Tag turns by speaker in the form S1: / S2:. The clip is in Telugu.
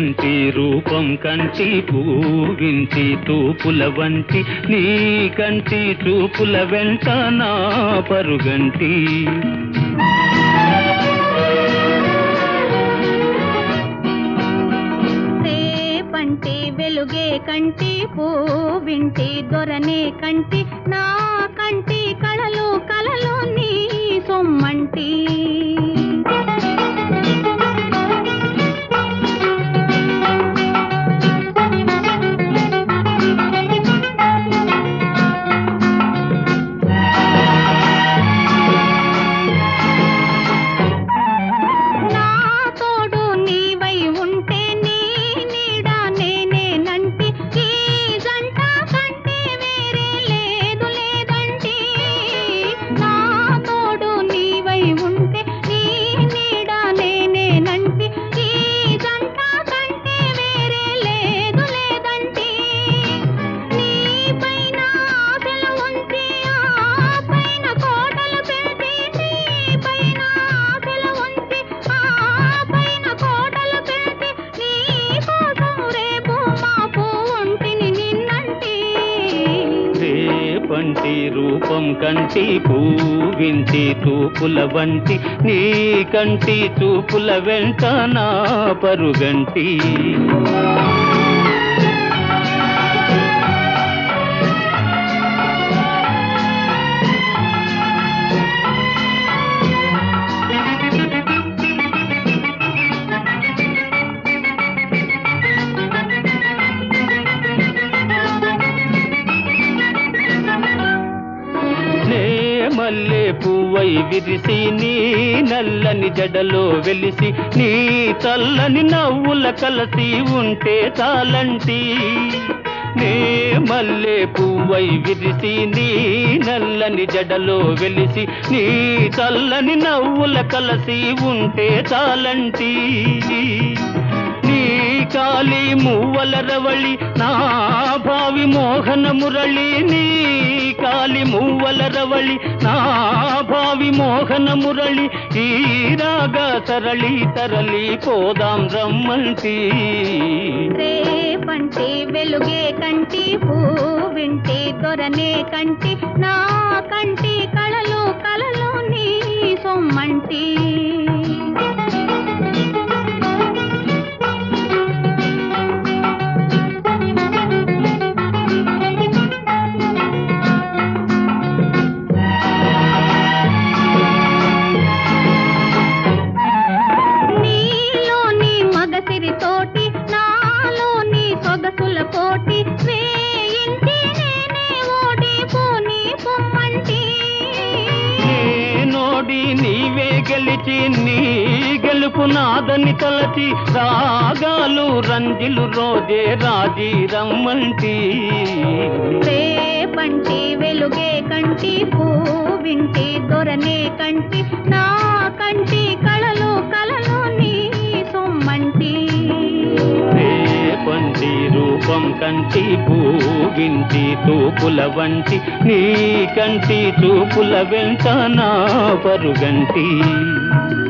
S1: పంటి రూపం కంటి పూవింటి తూపుల వంటి నీ కంటి చూపుల వెంట నా పరుగంటి
S2: పంటి వెలుగే కంటి పూవింటి దొరనే కంటి నా కంటి కళలు కళలు నీ సొమ్మంటి
S1: పంటి రూపం కంటి పూవింటి తూపుల వంటి నీ కంటి చూపుల వెంట నా పరుగంటి మల్లె పువ్వై విరిసి నీ నల్లని జడలో వెలిసి నీ చల్లని నవ్వుల కలసి ఉంటే చాలంటి నే మల్లె పువ్వై విరిసి నీ నల్లని జడలో వెలిసి నీ చల్లని నవ్వుల కలసి ఉంటే చాలంటి నీ కాలి మువ్వల రవళి నా భావి మోహన మురళి నీ కాలి మువ్వల రవళి నా భావి మోహన మురళి ఈ రాగ సరళి తరలి పోదాం రమ్మంటి
S2: పంటి వెలుగే కంటి పూవింటి దొరనే కంటి నా కంటి కళలు కళలు నీ సొమ్మంటి తోటి నాలోని సొగసుల కోటి వేయింటి నేనే ఓడిపోని పొమ్మంటి
S1: నోడి నీవే గెలిచి నీ గెలుపు నాదని తలచి రాగాలు రంజిలు రోజే రాజీ రమ్మంటి
S2: పంటి వెలుగే కంటి పూవింటి దొరనే కంటి నా కంటి కళలు కళలు నీ సొమ్మంటి
S1: పంటి రూపం కంటి పూవింటి తూపుల వంటి నీ కంటి చూపుల వెంట నా పరుగంటి